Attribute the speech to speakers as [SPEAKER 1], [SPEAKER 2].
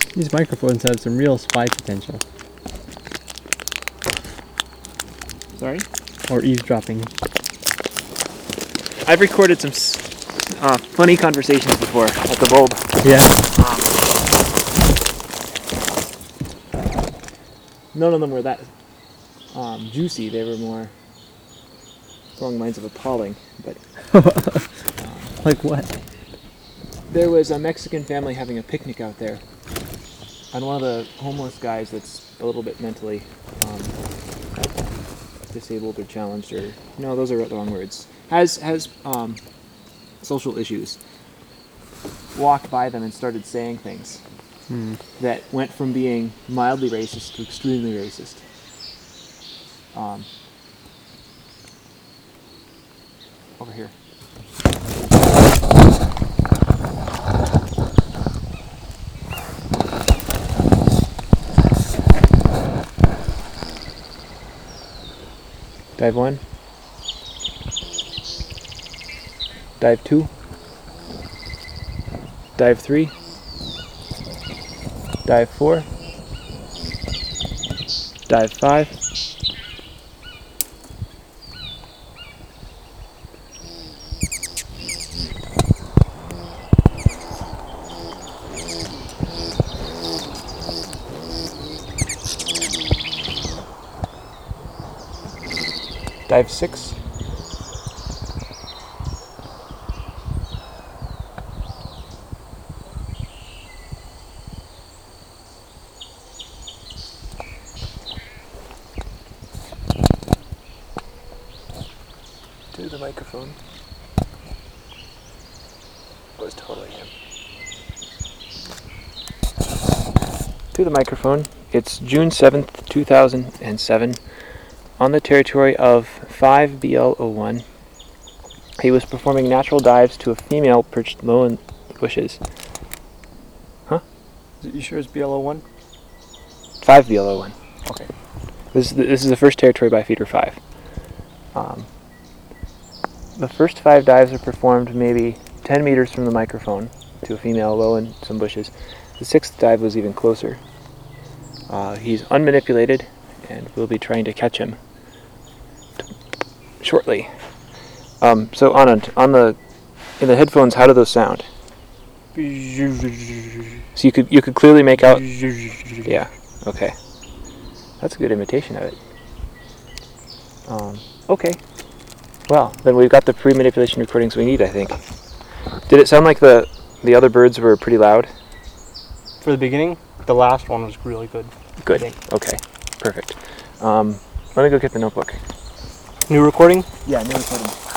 [SPEAKER 1] These microphones have some real spy potential.
[SPEAKER 2] Sorry?
[SPEAKER 1] Or eavesdropping.
[SPEAKER 2] I've recorded some funny conversations before at the bulb.
[SPEAKER 1] Yeah.
[SPEAKER 2] None of them were that juicy. They were more along the lines of appalling. But
[SPEAKER 1] Like what?
[SPEAKER 2] there was a Mexican family having a picnic out there, and one of the homeless guys that's a little bit mentally disabled or challenged, or no, those are the wrong words. Has social issues. Walked by them and started saying things that went from being mildly racist to extremely racist. Over here. Dive 1. Dive 2. Dive 3. Dive 4. Dive 5. Dive 6. To the microphone. It was totally him. To the microphone. It's June 7th, 2007. On the territory of 5BL01, he was performing natural dives to a female perched low in the bushes. Huh?
[SPEAKER 3] You sure it's BL01?
[SPEAKER 2] 5BL01.
[SPEAKER 3] Okay.
[SPEAKER 2] This is the first territory by Feeder 5. The first 5 dives are performed maybe 10 meters from the microphone to a female low in some bushes. The 6th dive was even closer. He's unmanipulated, and we'll be trying to catch him shortly. So Anand, in the headphones, how do those sound? So you could clearly make out. Yeah. Okay. That's a good imitation of it. Okay. Well, then we've got the pre-manipulation recordings we need, I think. Did it sound like the other birds were pretty loud?
[SPEAKER 3] For the beginning, the last one was really good.
[SPEAKER 2] Good. Okay. Perfect. Let me go get the notebook.
[SPEAKER 3] New recording?
[SPEAKER 2] Yeah, new recording.